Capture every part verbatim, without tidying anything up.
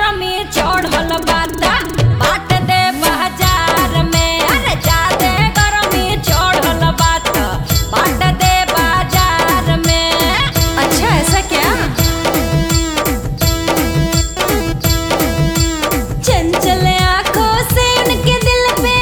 गरमी चढ़ल बाता बाट दे बाजार में। अरे जादे गरमी चढ़ल बाता बाट दे बाजार में। अच्छा ऐसा क्या? चंचल आंखों से उनके दिल पे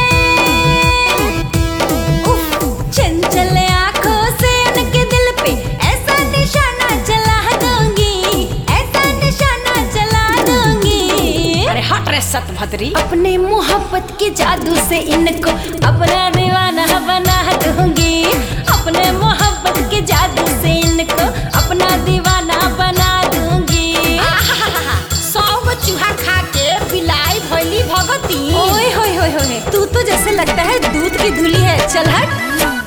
उफ, चंचल आंखों से उनके दिल पे ऐसा निशाना चला दूंगी, ऐसा निशाना चला दूंगी। अरे हट रे सतभद्री। अपने मोहब्बत के जादू से इनको अपना दीवाना बना दूंगी। अपने मोहब्बत के जादू से इनको अपना दीवाना बना दूंगी। सौ गो चूहा खा के बिलाई भैली भगती। ओए होए होए होए, तू तो जैसे लगता है दूध की धुली है। चल हट।